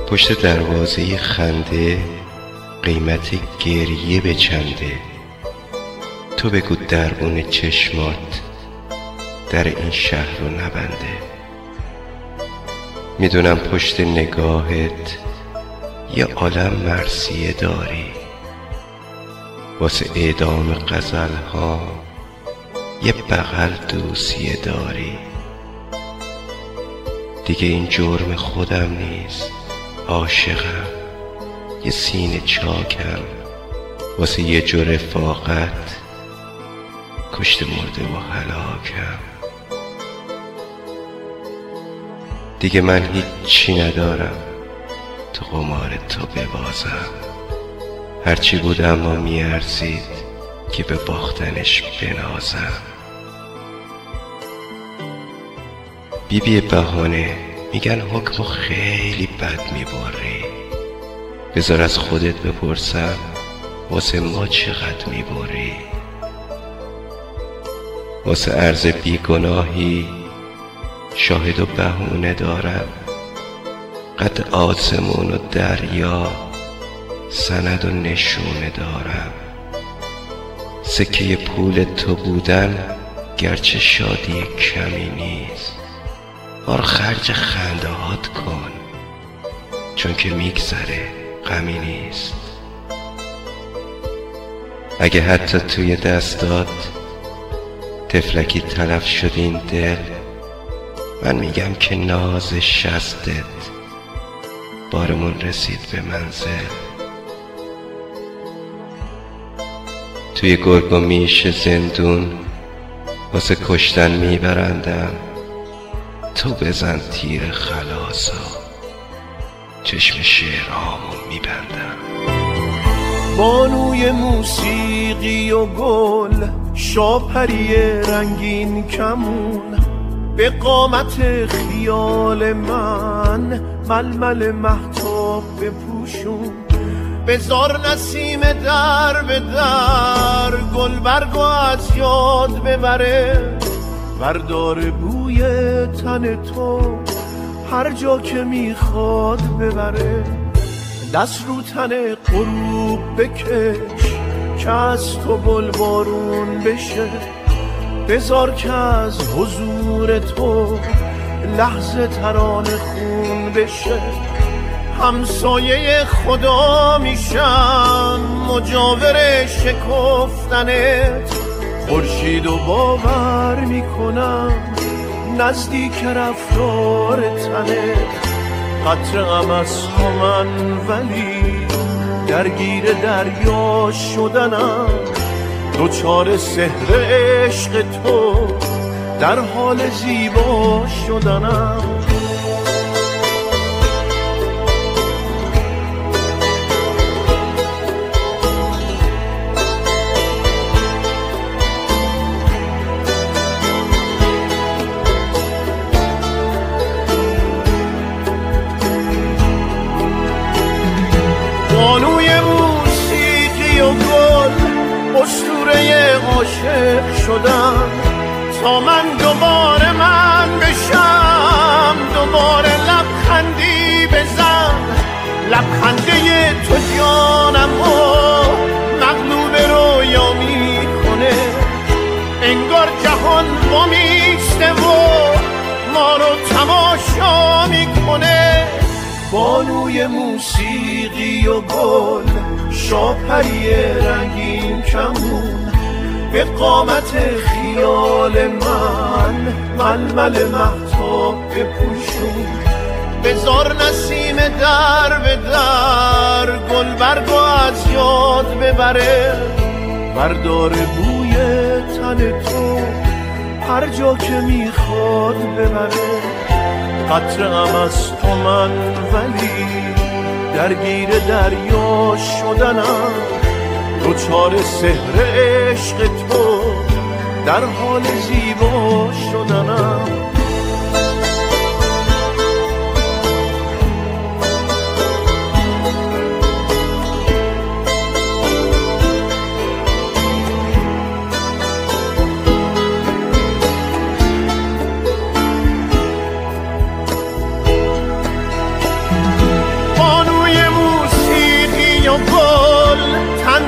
پشت دروازه خنده قیمت گریه به چنده. تو بگو دربون چشمات در این شهر رو نبنده. میدونم پشت نگاهت یه عالم مرثیه داری، واسه اعدام غزل‌ها یه بغل دوسیه داری. دیگه این جرم خودم نیست، عاشقم، یه سینه چاکم، واسه یه جو رفاقت کشت مرده و هلاکم. دیگه من هیچی ندارم تو قمار تو ببازم. هرچی بود اما میارزید که به باختنش بنازم. بی بهانه میگن حکمو خیلی بد میبری، بذار از خودت بپرسم واسه ما چقدر میبری. واسه عرض بیگناهی شاهد و بهونه دارم، قد آسمون و دریا سند و نشونه دارم. سکه پول تو بودن گرچه شادی کمی نیست، بار خرج خنده هات کن چون که میگذره غمی نیست. اگه حتی توی دستات تفلکی تلف شد این دل، من میگم که ناز شستت بارمون رسید به منزل. توی گرگ و میش زندون واسه کشتن میبرندم، تو بزن تیر خلاصا چشم شعرهامو میبندم. بانوی موسیقی و گل، شاپری رنگین کمون، به قامت خیال من ململ مهتاب بپوشون. بذار نسیم در به در گل برگو از یاد ببره، بردار بوی تن تو هر جا که میخواد ببره. دست رو تن غروب بکش که از تو بلبارون بشه، بذار که از حضور تو لحظه ترانه خون بشه. همسایه خدا میشم مجاور شکفتنت، خورشید و باور میکنم نزدیک رفتار تنت. قطره غم از تو من ولی درگیر دریا شدنم، دوچار سحر عشق تو در حال زیبا شدنم. بانوی موسیقی و گل، اسطوره عاشق شدم تا من دوباره من بشم. دوباره لبخندی بزن، لبخنده تو جانمو مغلوب رویا میکنه. انگار جهان وامیسته و ما رو تماشا میکنه. بانوی موسیقی و گل، شاپری رنگین کمون، به قامت خیال من ململ مهتاب بپوشون. بذار نسیم در به در گل برگو از یاد ببره، بردار بوی تن تو هر جا که میخواد ببره. قطره غم از تو من ولی درگیر دریا شدنم، دوچار سحر عشق تو در حال زیبا شدنم.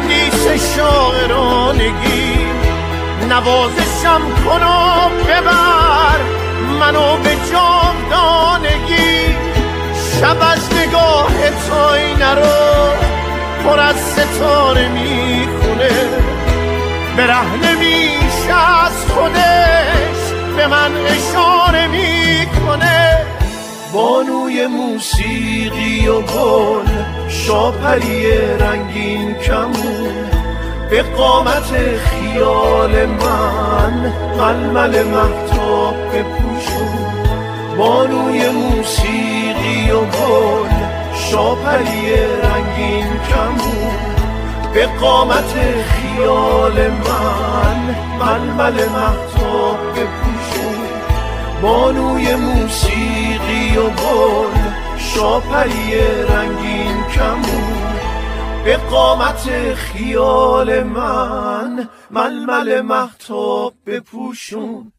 تندیس شاعرانگی، نوازشم کن و ببر منو به جاودانگی. شب از نگاه تو آینه رو پر از ستاره میخونه، برهنه میشه از خودش به من اشاره میکنه. بانوی موسیقی و گل، شاپری رنگین کمون، به قامت خیال من ململ مهتاب بپوشون. بانوی موسیقی و گل، شاپری رنگین کمون، به قامت خیال من ململ مهتاب بپوشون. بانوی موسیقی و گل، شاپری رنگین کمون، به قامت خیال من ململ مهتاب بپوشون.